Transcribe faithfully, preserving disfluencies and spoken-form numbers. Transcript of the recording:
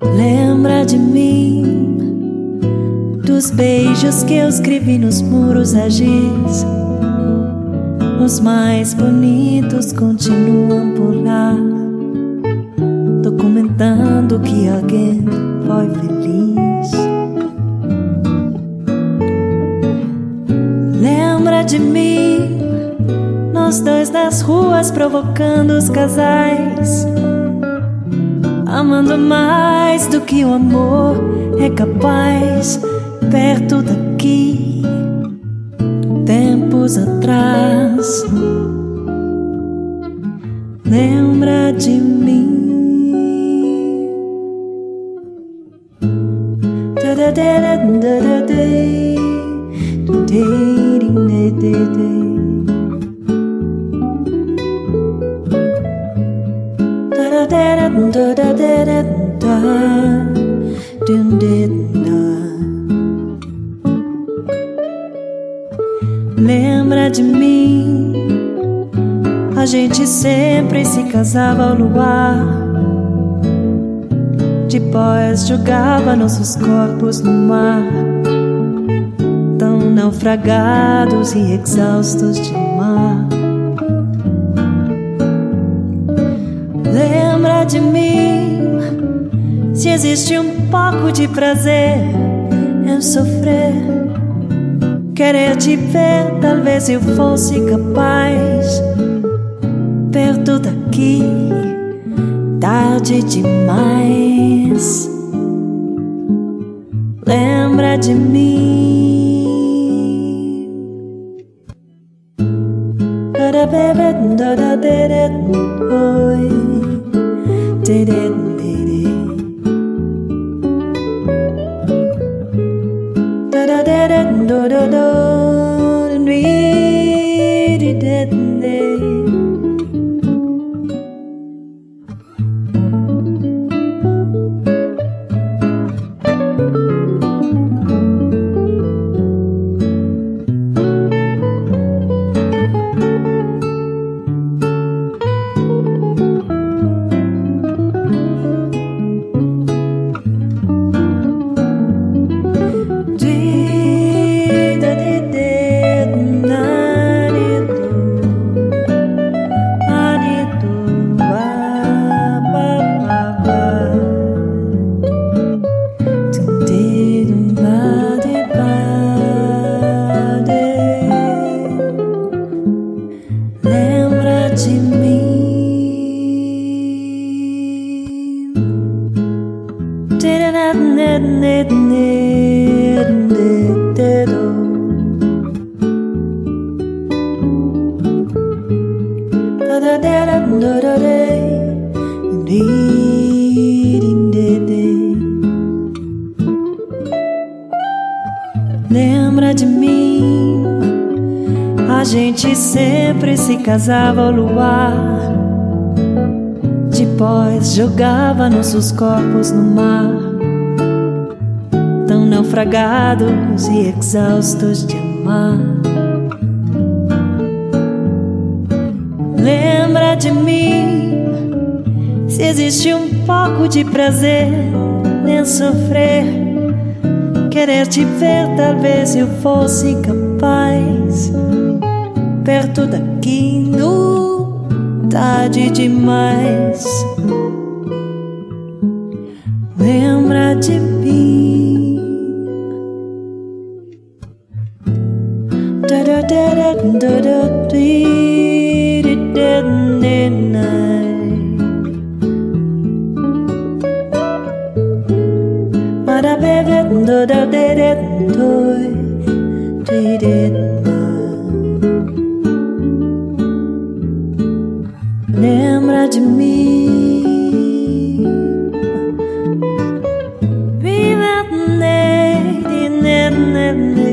Lembra de mim, dos beijos que eu escrevi nos muros a giz. Os mais bonitos continuam por lá, documentando que alguém foi feliz. Lembra de mim, nós dois nas ruas provocando os casais, amando mais do que o amor é capaz. Perto daqui, tempos atrás. Lembra de mim. Lembra de mim, a gente sempre se casava ao luar, depois jogava nossos corpos no mar, tão naufragados e exaustos de amar. Lembra de mim, se existe um pouco de prazer em sofrer, querer te ver, talvez eu fosse capaz. Perto daqui, tarde demais. Lembra de mim. Oi. Do do do and we did it. Lembra de mim, a gente sempre se casava ao luar, depois jogava nossos corpos no mar, tão naufragados e exaustos de amar. Lembra de mim, se existe um pouco de prazer em sofrer, querer te ver, talvez eu fosse capaz. Perto daqui, no tarde demais. Lembra de mim. Da da da da da da da da da lembra de mim. Viva